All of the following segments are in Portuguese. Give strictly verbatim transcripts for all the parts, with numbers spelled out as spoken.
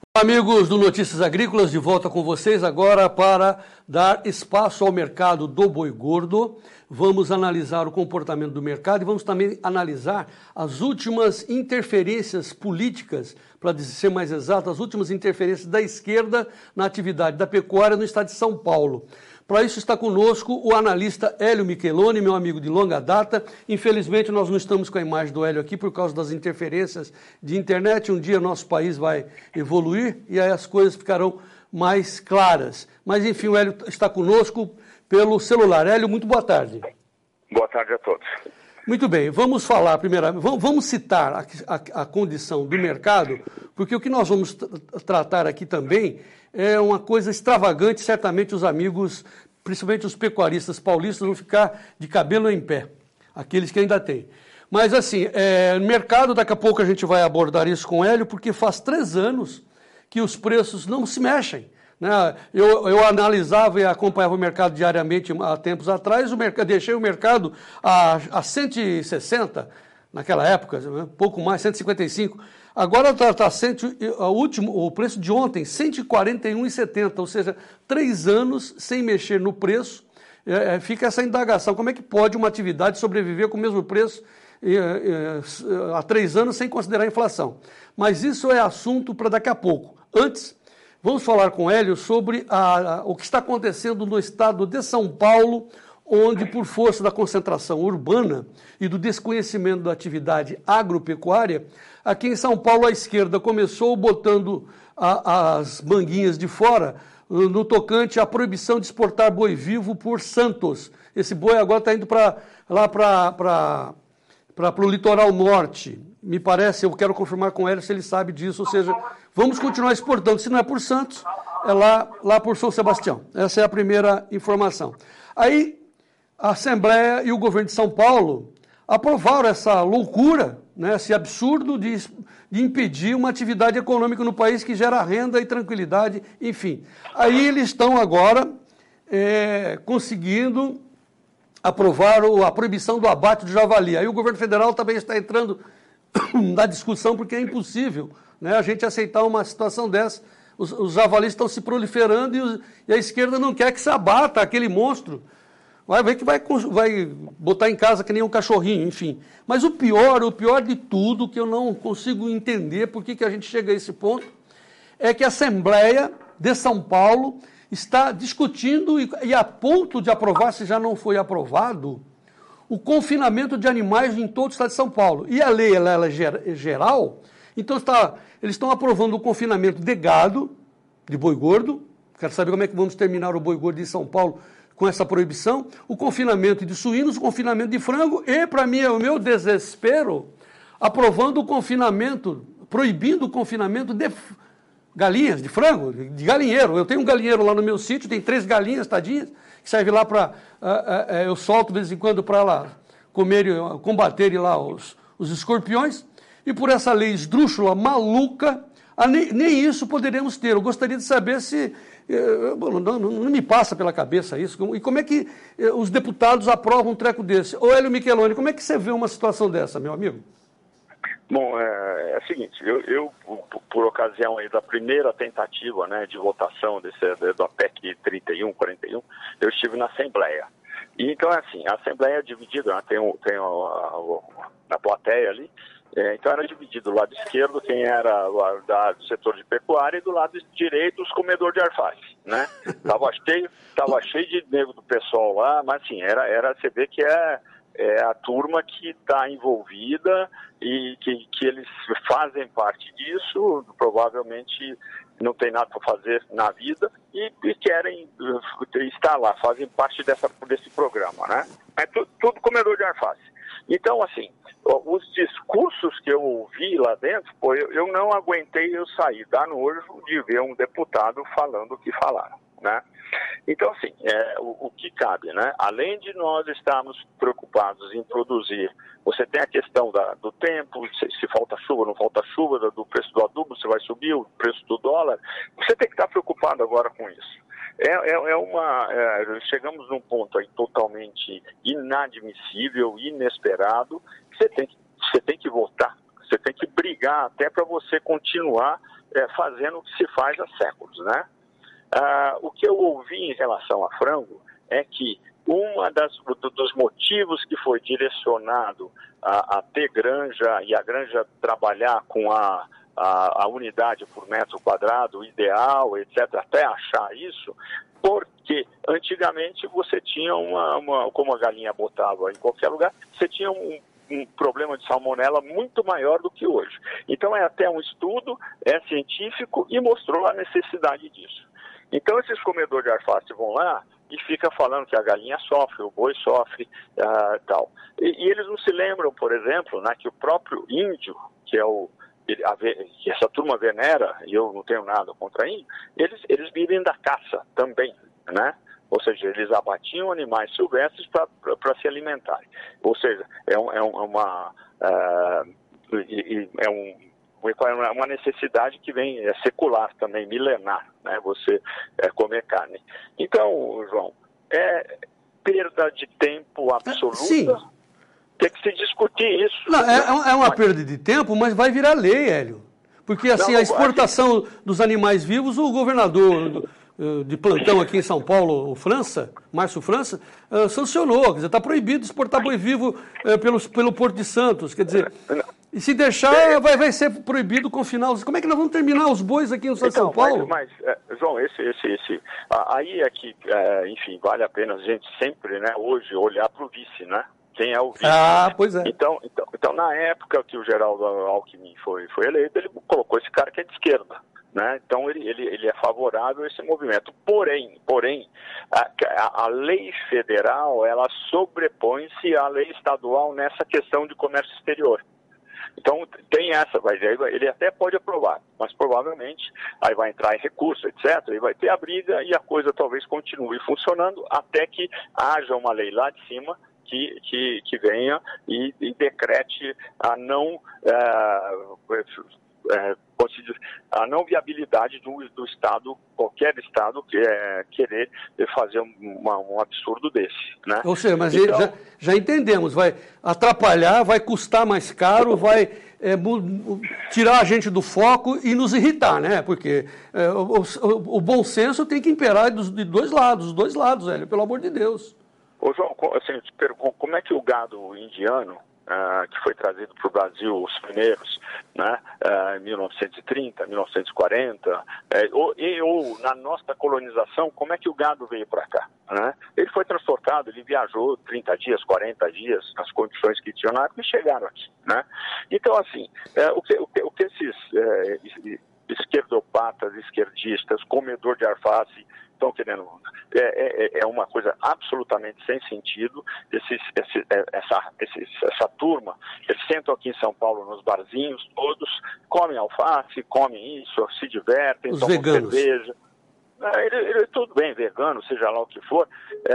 Amigos do Notícias Agrícolas, de volta com vocês agora para dar espaço ao mercado do boi gordo. Vamos analisar o comportamento do mercado e vamos também analisar as últimas interferências políticas, para ser mais exato, as últimas interferências da esquerda na atividade da pecuária no estado de São Paulo. Para isso está conosco o analista Hélio Micheloni, meu amigo de longa data. Infelizmente nós não estamos com a imagem do Hélio aqui por causa das interferências de internet. Um dia nosso país vai evoluir e aí as coisas ficarão mais claras. Mas enfim, o Hélio está conosco pelo celular. Hélio, muito boa tarde. Boa tarde a todos. Muito bem, vamos falar primeiramente, vamos, vamos citar a, a, a condição do mercado, porque o que nós vamos tratar aqui também é uma coisa extravagante, certamente os amigos, principalmente os pecuaristas paulistas, vão ficar de cabelo em pé, aqueles que ainda têm. Mas assim, é, mercado, daqui a pouco a gente vai abordar isso com o Hélio, porque faz três anos que os preços não se mexem. Né? Eu, eu analisava e acompanhava o mercado diariamente há tempos atrás, o mercado, deixei o mercado a, a cento e sessenta, naquela época, um pouco mais, cento e cinquenta e cinco. Agora está tá o último, o preço de ontem, cento e quarenta e um reais e setenta centavos, ou seja, três anos sem mexer no preço. É, é, fica essa indagação, como é que pode uma atividade sobreviver com o mesmo preço é, é, há três anos sem considerar a inflação? Mas isso é assunto para daqui a pouco. Antes, vamos falar com o Hélio sobre a, a, o que está acontecendo no estado de São Paulo, onde, por força da concentração urbana e do desconhecimento da atividade agropecuária, aqui em São Paulo a esquerda começou botando a, as manguinhas de fora no tocante à proibição de exportar boi vivo por Santos. Esse boi agora está indo pra, lá para o litoral norte. Me parece, eu quero confirmar com ele se ele sabe disso, ou seja, vamos continuar exportando. Se não é por Santos, é lá, lá por São Sebastião. Essa é a primeira informação. Aí, a Assembleia e o governo de São Paulo aprovaram essa loucura, né, esse absurdo de, de impedir uma atividade econômica no país que gera renda e tranquilidade, enfim. Aí eles estão agora é, conseguindo aprovar a proibição do abate do javali. Aí o governo federal também está entrando na discussão, porque é impossível, né, a gente aceitar uma situação dessa. Os, os javalis estão se proliferando e, os, e a esquerda não quer que se abata aquele monstro. Vai ver que vai, vai botar em casa que nem um cachorrinho, enfim. Mas o pior, o pior de tudo, que eu não consigo entender por que, que a gente chega a esse ponto, é que a Assembleia de São Paulo está discutindo e, e a ponto de aprovar, se já não foi aprovado, o confinamento de animais em todo o estado de São Paulo. E a lei ela, ela é geral, então está, eles estão aprovando o confinamento de gado, de boi gordo. Quero saber como é que vamos terminar o boi gordo em São Paulo com essa proibição, o confinamento de suínos, o confinamento de frango e, para mim, é o meu desespero, aprovando o confinamento, proibindo o confinamento de galinhas, de frango, de galinheiro. Eu tenho um galinheiro lá no meu sítio, tem três galinhas, tadinhas, que serve lá para... Uh, uh, uh, eu solto de vez em quando para lá comerem, uh, combaterem lá os, os escorpiões, e por essa lei esdrúxula, maluca, a, nem, nem isso poderemos ter. Eu gostaria de saber se... Uh, não, não, não me passa pela cabeça isso. E como é que uh, os deputados aprovam um treco desse? Ô Hélio Micheloni, como é que você vê uma situação dessa, meu amigo? Bom, é, é o seguinte, eu, eu por, por ocasião aí da primeira tentativa, né, de votação desse, da P E C trinta e um, quarenta e um, eu estive na Assembleia. E então, é assim, a Assembleia é dividida, né, tem, o, tem a, a, a plateia ali, é, então era dividido do lado esquerdo quem era lá, da, do setor de pecuária e do lado direito os comedores de alface, né? Tava cheio, tava cheio de nego do pessoal lá, mas assim, era, era, você vê que é... é a turma que está envolvida e que, que eles fazem parte disso, provavelmente não tem nada para fazer na vida e, e querem uh, estar lá, fazem parte dessa, desse programa, né? É tu, tudo comedor de alface. Então, assim, os discursos que eu ouvi lá dentro, pô, eu, eu não aguentei, eu saí da nojo de ver um deputado falando o que falaram, né? Então, assim, é, o, o que cabe, né? Além de nós estarmos preocupados em produzir, você tem a questão da, do tempo, se, se falta chuva, não falta chuva, do preço do adubo, se vai subir, o preço do dólar, você tem que estar preocupado agora com isso. É, é, é uma, é, chegamos num ponto aí totalmente inadmissível, inesperado, você tem, você tem que votar, você tem que brigar até para você continuar é, fazendo o que se faz há séculos, né? Ah, o que eu ouvi em relação a frango é que um dos motivos que foi direcionado a, a ter granja e a granja trabalhar com a, a, a unidade por metro quadrado ideal, etcétera, até achar isso, porque antigamente você tinha uma, uma como a galinha botava em qualquer lugar, você tinha um, um problema de salmonela muito maior do que hoje. Então é até um estudo, é científico e mostrou a necessidade disso. Então esses comedores de alface vão lá e fica falando que a galinha sofre, o boi sofre, uh, tal. E, e eles não se lembram, por exemplo, né, que o próprio índio, que é o ele, a, que essa turma venera, e eu não tenho nada contra índio, eles, eles vivem da caça também, né? Ou seja, eles abatiam animais silvestres para se alimentarem. Ou seja, é, um, é uma... Uh, é um é uma necessidade que vem é secular também, milenar, né? Você é, comer carne. Então, João, é perda de tempo absoluta. Sim. Tem que se discutir isso. Não, né? é, é uma mas... perda de tempo, mas vai virar lei, Hélio. Porque assim, não, a exportação acho... dos animais vivos, o governador do, de plantão aqui em São Paulo, o França, Márcio França, uh, sancionou. Quer dizer, está proibido exportar boi vivo uh, pelo, pelo Porto de Santos. Quer dizer... E se deixar, vai, vai ser proibido confinar os... Como é que nós vamos terminar os bois aqui no estado então, de São Paulo? Mas, mas é, João, esse, esse, esse... Aí é que, é, enfim, vale a pena a gente sempre, né, hoje, olhar para o vice, né? Quem é o vice. Ah, pois é. Então, então, então, na época que o Geraldo Alckmin foi, foi eleito, ele colocou esse cara que é de esquerda. Né? Então ele, ele, ele é favorável a esse movimento. Porém, porém a, a, a lei federal, ela sobrepõe-se à lei estadual nessa questão de comércio exterior. Então, tem essa, vai, ele até pode aprovar, mas provavelmente aí vai entrar em recurso, etcétera, e vai ter a briga e a coisa talvez continue funcionando até que haja uma lei lá de cima que, que, que venha e, e decrete a não... É, é, a não viabilidade do, do Estado, qualquer Estado, que é querer fazer uma, um absurdo desse. Né? Ou seja, mas então, já, já entendemos, vai atrapalhar, vai custar mais caro, vai é, tirar a gente do foco e nos irritar, né? Porque é, o, o, o bom senso tem que imperar dos, de dois lados, os dois lados, Hélio, pelo amor de Deus. Ô João, assim, eu te pergunto, como é que o gado indiano, Uh, que foi trazido para o Brasil, os primeiros, né, uh, em mil novecentos e trinta, mil novecentos e quarenta, uh, ou, e, ou na nossa colonização, como é que o gado veio para cá? Né? Ele foi transportado, ele viajou trinta dias, quarenta dias, nas condições que tinham na época, e chegaram aqui. Né? Então, assim, uh, o, que, o, que, o que esses uh, esquerdopatas, esquerdistas, comedor de alface, estão querendo, é, é, é uma coisa absolutamente sem sentido. Esses, esse, essa, esses, essa turma, eles sentam aqui em São Paulo nos barzinhos, todos comem alface, comem isso, se divertem, os tomam veganos. cerveja. É, ele, ele, tudo bem, vegano, seja lá o que for.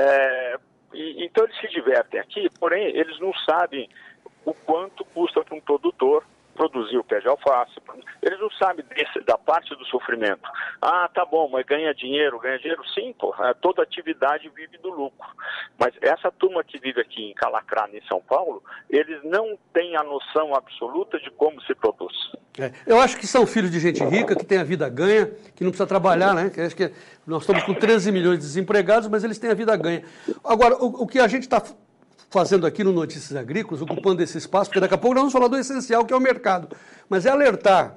É, e, então eles se divertem aqui, porém eles não sabem o quanto custa para um produtor produzir o pé de alface. Eles não sabem desse, da parte do sofrimento. Ah, tá bom, mas ganha dinheiro, ganha dinheiro? Sim, pô, toda atividade vive do lucro. Mas essa turma que vive aqui em Calacrana, em São Paulo, eles não têm a noção absoluta de como se produz. É, eu acho que são filhos de gente rica, que tem a vida ganha, que não precisa trabalhar, né? Que acho que nós estamos com treze milhões de desempregados, mas eles têm a vida ganha. Agora, o, o que a gente está fazendo aqui no Notícias Agrícolas, ocupando esse espaço, porque daqui a pouco nós vamos falar do essencial, que é o mercado, mas é alertar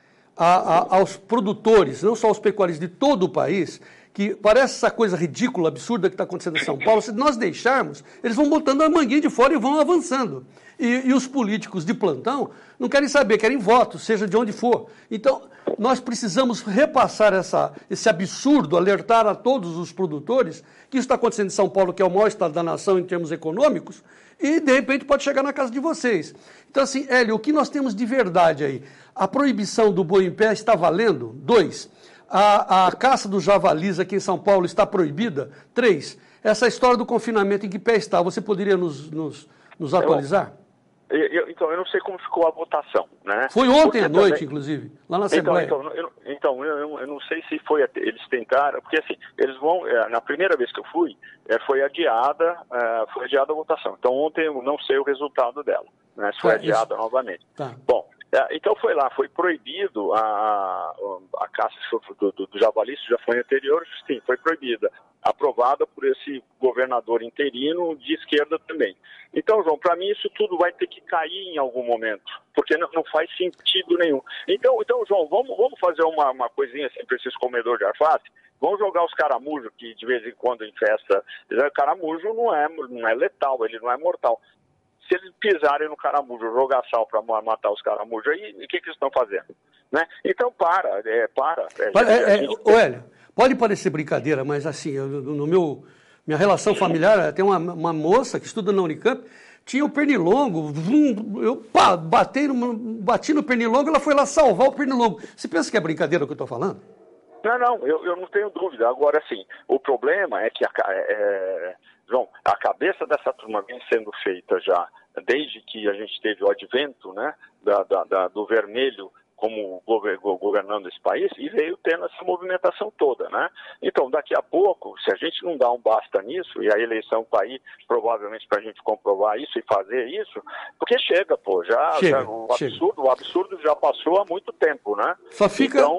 a, a, aos produtores, não só aos pecuaristas de todo o país, que parece essa coisa ridícula, absurda que está acontecendo em São Paulo, se nós deixarmos, eles vão botando a manguinha de fora e vão avançando. E, e os políticos de plantão não querem saber, querem votos, seja de onde for. Então, nós precisamos repassar essa, esse absurdo, alertar a todos os produtores que isso está acontecendo em São Paulo, que é o maior estado da nação em termos econômicos, e de repente pode chegar na casa de vocês. Então, assim, Hélio, o que nós temos de verdade aí? A proibição do boi em pé está valendo? Dois. A, a caça dos javalis aqui em São Paulo está proibida? Três. Essa história do confinamento, em que pé está? Você poderia nos, nos, nos atualizar? Eu, eu, então, eu não sei como ficou a votação, né? Foi ontem porque à noite, também... inclusive, lá na Assembleia. Então, então, eu, então eu, eu não sei se foi, eles tentaram, porque assim, eles vão, na primeira vez que eu fui, foi adiada, foi adiada a votação. Então, ontem eu não sei o resultado dela, né? Se foi é, adiada isso. novamente. Tá. Bom, Então foi lá, foi proibido a, a caça do, do, do javali, isso já foi anterior, sim, foi proibida, aprovada por esse governador interino de esquerda também. Então, João, para mim isso tudo vai ter que cair em algum momento, porque não, não faz sentido nenhum. Então, então João, vamos, vamos fazer uma, uma coisinha assim para esses comedores de alface. Vamos jogar os caramujos, que de vez em quando infesta. Caramujo não é, não é letal, ele não é mortal. Se eles pisarem no caramujo, jogar sal para matar os caramujos, aí o que, que eles estão fazendo? Né? Então, para, é, para. É, é, gente... é, Hélio, pode parecer brincadeira, mas assim, eu, no meu, minha relação familiar, tem uma, uma moça que estuda na Unicamp, tinha o pernilongo, eu pá, bati, no, bati no pernilongo, ela foi lá salvar o pernilongo. Você pensa que é brincadeira o que eu estou falando? Não, não, eu, eu não tenho dúvida. Agora, sim, o problema é que, a, é, João, a cabeça dessa turma vem sendo feita já desde que a gente teve o advento, né, da, da, da, do vermelho como governando esse país, e veio tendo essa movimentação toda, né? Então, daqui a pouco, se a gente não dá um basta nisso, e a eleição está aí, provavelmente, para a gente comprovar isso e fazer isso, porque chega, pô, já, chega, já o absurdo, chega. o absurdo já passou há muito tempo, né? Só fica... Então,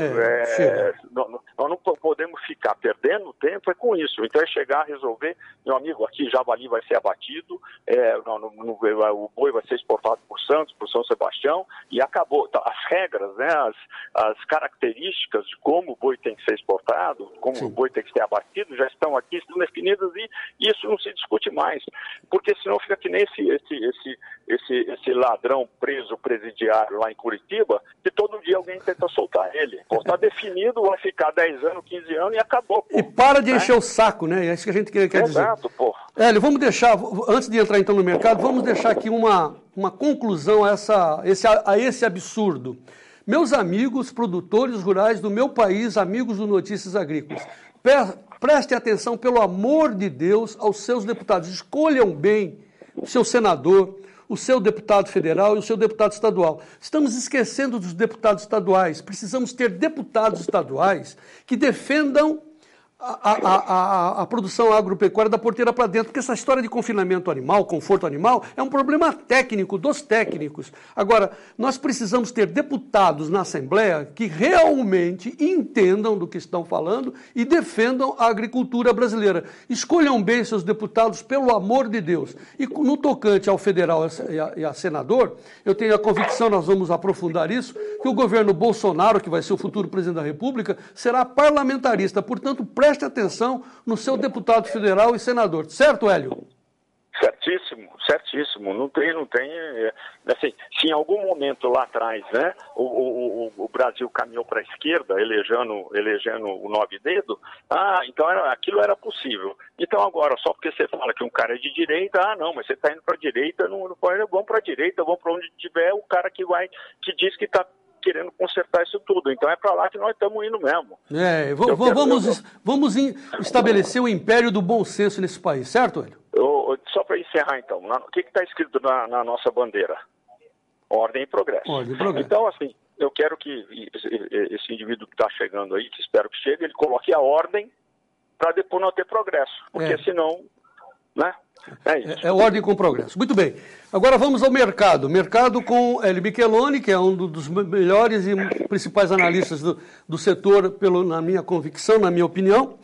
é, é, nós não podemos ficar perdendo tempo é com isso. Então, é chegar a resolver, meu amigo, aqui javali vai ser abatido, é, não, não, não, o boi vai ser exportado por Santos, por São Sebastião, e acabou. As regras, né, as, as características de como o boi tem que ser exportado, como Sim. o boi tem que ser abatido, já estão aqui, estão definidas e isso não se discute mais. Porque senão fica que nem esse, esse, esse, esse, esse ladrão preso presidiário lá em Curitiba, que todo dia alguém tenta soltar ele. Está definido, vai ficar dez anos, quinze anos e acabou. Pô. E para de né? encher o saco, né? É isso que a gente quer, quer dizer. Exato, pô. Hélio, vamos deixar, antes de entrar então no mercado, vamos deixar aqui uma, uma conclusão a, essa, esse, a esse absurdo. Meus amigos produtores rurais do meu país, amigos do Notícias Agrícolas, prestem atenção, pelo amor de Deus, aos seus deputados. Escolham bem o seu senador, o seu deputado federal e o seu deputado estadual. Estamos esquecendo dos deputados estaduais. Precisamos ter deputados estaduais que defendam A, a, a, a produção agropecuária da porteira para dentro, porque essa história de confinamento animal, conforto animal, é um problema técnico, dos técnicos. Agora, nós precisamos ter deputados na Assembleia que realmente entendam do que estão falando e defendam a agricultura brasileira. Escolham bem seus deputados, pelo amor de Deus. E no tocante ao federal e a, e a senador, eu tenho a convicção, nós vamos aprofundar isso, que o governo Bolsonaro, que vai ser o futuro presidente da República, será parlamentarista. Portanto, preste atenção no seu deputado federal e senador. Certo, Hélio? Certíssimo, certíssimo. Não tem, não tem... Assim, se em algum momento lá atrás, né, o, o, o Brasil caminhou para a esquerda, elegendo, elegendo o nove dedo, ah, então era, aquilo era possível. Então agora, só porque você fala que um cara é de direita, ah, não, mas você está indo para a direita, não, não pode, vamos para a direita, vamos para onde tiver o cara que vai, que diz que está querendo consertar isso tudo. Então é para lá que nós estamos indo mesmo. É, v- v- vamos, eu... vamos in- estabelecer o império do bom senso nesse país, certo, Hélio? Eu, só para encerrar, então, na, o que está escrito na, na nossa bandeira? Ordem e progresso. Ordem e progresso. Então, assim, eu quero que esse, esse indivíduo que está chegando aí, que espero que chegue, ele coloque a ordem para depois não ter progresso. Porque é. senão, né? É, isso. É, é ordem com progresso. Muito bem. Agora vamos ao mercado. Mercado com Hélio Micheloni, que é um dos melhores e principais analistas do, do setor, pelo, na minha convicção, na minha opinião.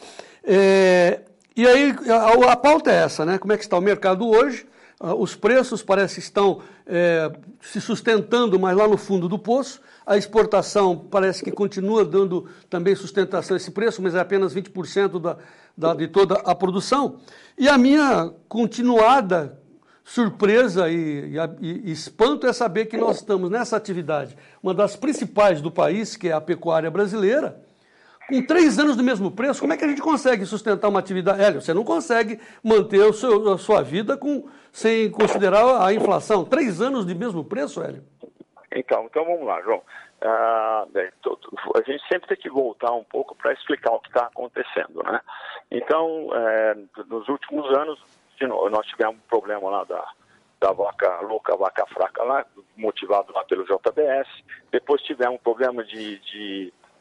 É, e aí a, a pauta é essa, né? Como é que está o mercado hoje? Os preços parece que estão é, se sustentando, mas lá no fundo do poço. A exportação parece que continua dando também sustentação a esse preço, mas é apenas vinte por cento da, da, de toda a produção. E a minha continuada surpresa e, e, e espanto é saber que nós estamos nessa atividade, uma das principais do país, que é a pecuária brasileira, com três anos do mesmo preço. Como é que a gente consegue sustentar uma atividade? Hélio, você não consegue manter o seu, a sua vida com, sem considerar a inflação. Três anos de mesmo preço, Hélio? Então, então vamos lá, João. Ah, a gente sempre tem que voltar um pouco para explicar o que está acontecendo, né? Então, é, nos últimos anos, nós tivemos um problema lá da, da vaca louca, vaca fraca lá, motivado lá pelo J B S. Depois tivemos um problema de... de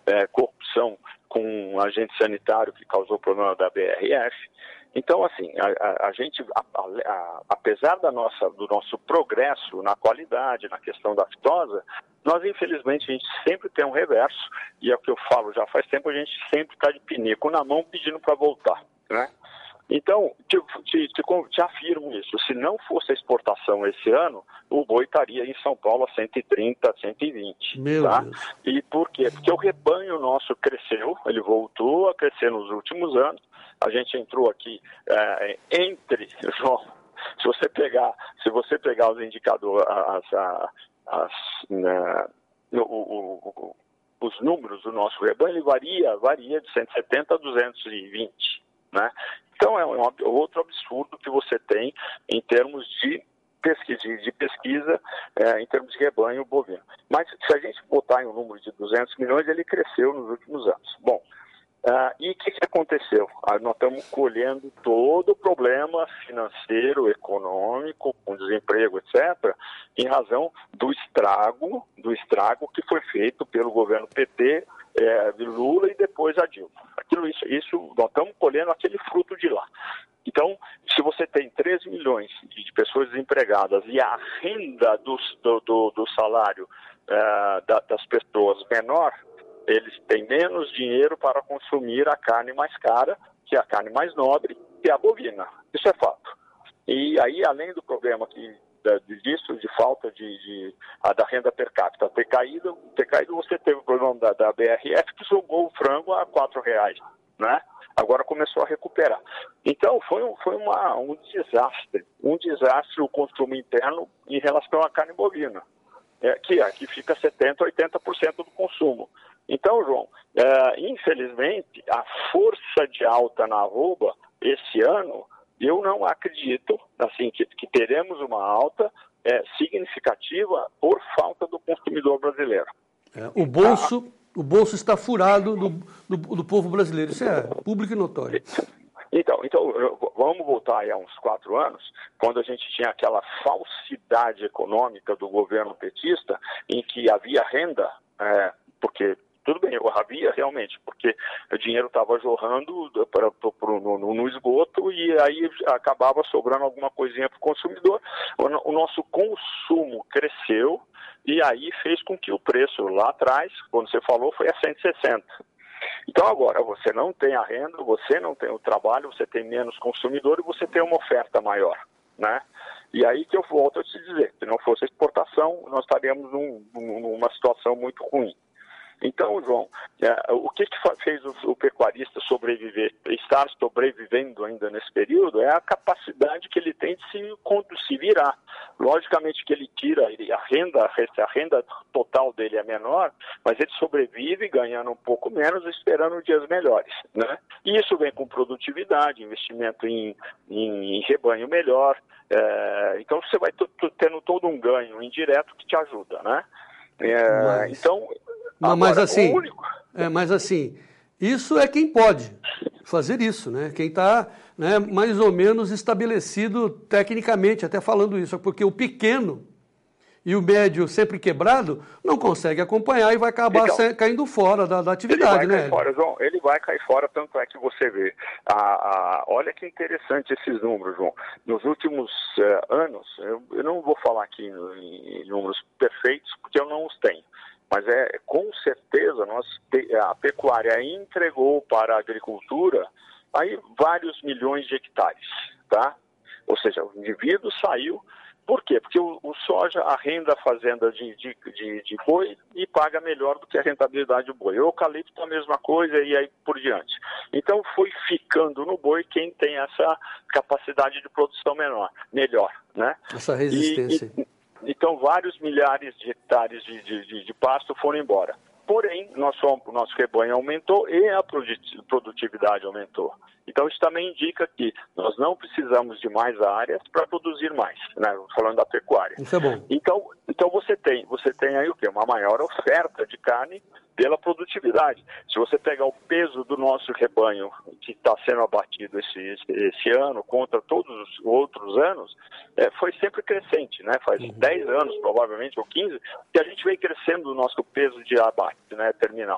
é, corrupção com um agente sanitário que causou problema da B R F. Então, assim, a, a, a gente, a, a, apesar da nossa, do nosso progresso na qualidade, na questão da aftosa, nós, infelizmente, a gente sempre tem um reverso, e é o que eu falo já faz tempo, a gente sempre está de pinico na mão pedindo para voltar, né? Então, te, te, te, te afirmo isso, se não fosse a exportação esse ano, o boi estaria em São Paulo a cento e trinta, cento e vinte. Meu tá? Deus. E por quê? Porque o rebanho nosso cresceu, ele voltou a crescer nos últimos anos. A gente entrou aqui é, entre, João, se você pegar, se você pegar os indicadores, as, as, as, né, o, o, o, os números do nosso rebanho, ele varia, varia de cento e setenta a duzentos e vinte, né? Então é um outro absurdo que você tem em termos de pesquisa, de pesquisa é, em termos de rebanho bovino. Mas se a gente botar em um número de duzentos milhões, ele cresceu nos últimos anos. Bom, Uh, e o que, que aconteceu? Uh, nós estamos colhendo todo o problema financeiro, econômico, com desemprego, etcétera, em razão do estrago, do estrago que foi feito pelo governo P T, é, de Lula e depois a Dilma. Aquilo, isso, isso, nós estamos colhendo aquele fruto de lá. Então, se você tem três milhões de pessoas desempregadas e a renda do, do, do, do salário uh, da, das pessoas menor, eles têm menos dinheiro para consumir a carne mais cara, que é a carne mais nobre, que é a bovina. Isso é fato. E aí, além do problema que, disso, de falta de, de a, da renda per capita ter caído, ter caído, você teve o problema da, da B R F, que jogou o frango a quatro reais, né? Agora começou a recuperar. Então, foi, um, foi uma, um desastre, um desastre o consumo interno em relação à carne bovina, é, que aqui fica setenta por cento, oitenta por cento do consumo. Então, João, é, infelizmente, a força de alta na arroba, esse ano, eu não acredito assim, que, que teremos uma alta é, significativa por falta do consumidor brasileiro. É, o, bolso, ah, o bolso está furado do, do, do povo brasileiro, isso é público e notório. Então, então, vamos voltar aí a uns quatro anos, quando a gente tinha aquela falsidade econômica do governo petista, em que havia renda, é, porque... Tudo bem, eu havia realmente, porque o dinheiro estava jorrando pra, pra, pra, no, no esgoto e aí acabava sobrando alguma coisinha para o consumidor. O nosso consumo cresceu e aí fez com que o preço lá atrás, quando você falou, foi a cento e sessenta. Então agora você não tem a renda, você não tem o trabalho, você tem menos consumidor e você tem uma oferta maior, né? E aí que eu volto a te dizer, se não fosse a exportação, nós estaríamos num, numa situação muito ruim. Então, João, é, o que, que fez o, o pecuarista sobreviver, estar sobrevivendo ainda nesse período, é a capacidade que ele tem de se, de se virar. Logicamente que ele tira, ele, a, renda, a renda total dele é menor, mas ele sobrevive ganhando um pouco menos, esperando dias melhores, né? E isso vem com produtividade, investimento em, em, em rebanho melhor, é, então você vai tendo todo um ganho indireto que te ajuda, né? É, mas... Então... Agora, mas assim, único... é, mas assim, isso é quem pode fazer isso, né? Quem está, né, mais ou menos estabelecido tecnicamente, até falando isso, porque o pequeno e o médio sempre quebrado não consegue acompanhar e vai acabar então, caindo fora da, da atividade, ele vai né? Cair fora, João, ele vai cair fora, tanto é que você vê. A, a, olha que interessante esses números, João. Nos últimos uh, anos, eu, eu não vou falar aqui em, em números perfeitos, porque eu não os tenho. Mas é, com certeza, nós, a pecuária entregou para a agricultura aí vários milhões de hectares, tá? Ou seja, o indivíduo saiu, por quê? Porque o, o soja arrenda a fazenda de, de, de, de boi e paga melhor do que a rentabilidade do boi. O eucalipto a mesma coisa e aí por diante. Então foi ficando no boi quem tem essa capacidade de produção menor, melhor, né? Essa resistência. E, e, Então, vários milhares de hectares de, de, de, de pasto foram embora. Porém, nosso, nosso rebanho aumentou e a produtividade aumentou. Então, isso também indica que nós não precisamos de mais áreas para produzir mais, né? Falando da pecuária. Isso é bom. Então, então você tem, você tem aí o quê? Uma maior oferta de carne pela produtividade. Se você pegar o peso do nosso rebanho que está sendo abatido esse, esse, esse ano contra todos os outros anos, é, foi sempre crescente, né? Faz uhum. dez anos, provavelmente, ou quinze, que a gente vem crescendo o nosso peso de abate, né, terminal.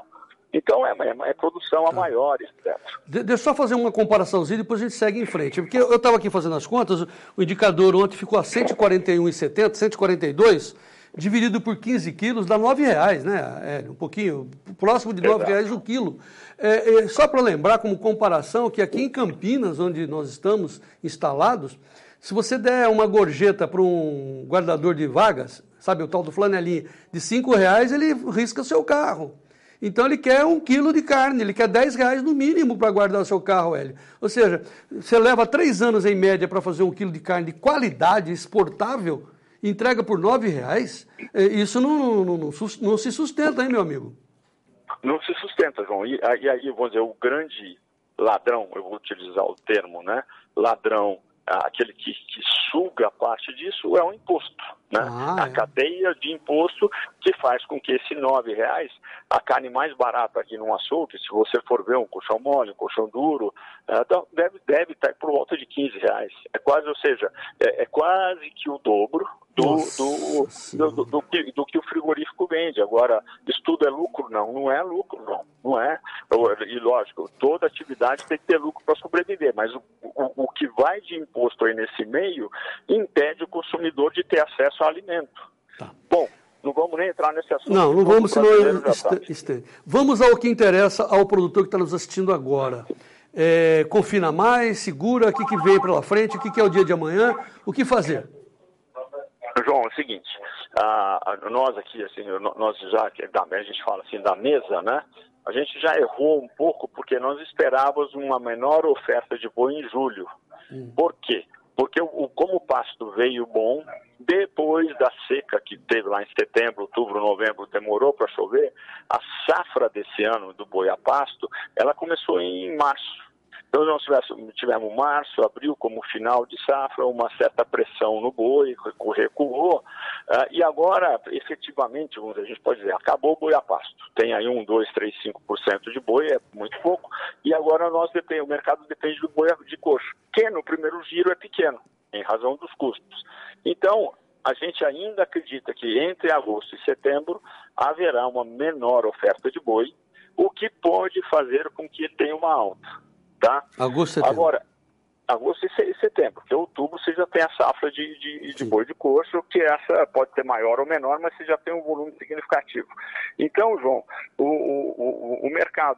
Então é, é, é produção a maior, etcétera. De, deixa eu só fazer uma comparaçãozinha e depois a gente segue em frente. Porque eu estava aqui fazendo as contas, o indicador ontem ficou a cento e quarenta e um reais e setenta centavos, cento e quarenta e dois, dividido por quinze quilos, dá nove reais, né? É, um pouquinho, próximo de nove reais o quilo. É, é, só para lembrar, como comparação, que aqui em Campinas, onde nós estamos instalados, se você der uma gorjeta para um guardador de vagas, sabe, o tal do flanelinha, de cinco reais, ele risca seu carro. Então ele quer um quilo de carne, ele quer dez reais no mínimo para guardar o seu carro, Hélio. Ou seja, você leva três anos em média para fazer um quilo de carne de qualidade, exportável, entrega por nove reais, isso não, não, não, não se sustenta, hein, meu amigo? Não se sustenta, João. E, e aí, vamos dizer, o grande ladrão, eu vou utilizar o termo, né? Ladrão, aquele que, que suga parte disso, é o imposto, né? Ah, a é. cadeia de imposto que faz com que esse nove reais, a carne mais barata aqui no açougue, se você for ver um colchão mole, um colchão duro, deve, deve estar por volta de quinze reais. É quase, ou seja, é, é quase que o dobro do, do, do, do, do, que, do que o frigorífico vende. Agora, isso tudo é lucro? Não, não é lucro, não. Não é. E lógico, toda atividade tem que ter lucro para sobreviver, mas o, o, o que vai de imposto aí nesse meio impede o consumidor de ter acesso a alimento. Tá. Bom, não vamos nem entrar nesse assunto. Não, não vamos, senão este, este. Vamos ao que interessa ao produtor que está nos assistindo agora. É, confina mais, segura, o que, que vem pela frente, o que, que é o dia de amanhã, o que fazer? João, é o seguinte, a, a, nós aqui, assim, nós já, a gente fala assim, da mesa, né? A gente já errou um pouco porque nós esperávamos uma menor oferta de boi em julho. Hum. Por quê? Porque o, como o pasto veio bom, depois da seca que teve lá em setembro, outubro, novembro, demorou para chover, a safra desse ano do boi a pasto, ela começou em março. Então nós tivemos, tivemos março, abril como final de safra, uma certa pressão no boi, recuou, uh, e agora, efetivamente, a gente pode dizer, acabou o boi a pasto. Tem aí um, dois, três, cinco por cento de boi, é muito pouco, e agora nós depende, o mercado depende do boi de coxo, que no primeiro giro é pequeno, em razão dos custos. Então, a gente ainda acredita que entre agosto e setembro haverá uma menor oferta de boi, o que pode fazer com que tenha uma alta. Tá? Agosto, setembro. Agora, agosto e setembro, porque outubro você já tem a safra de, de, de boi de coxo, que essa pode ser maior ou menor, mas você já tem um volume significativo. Então, João, o, o, o mercado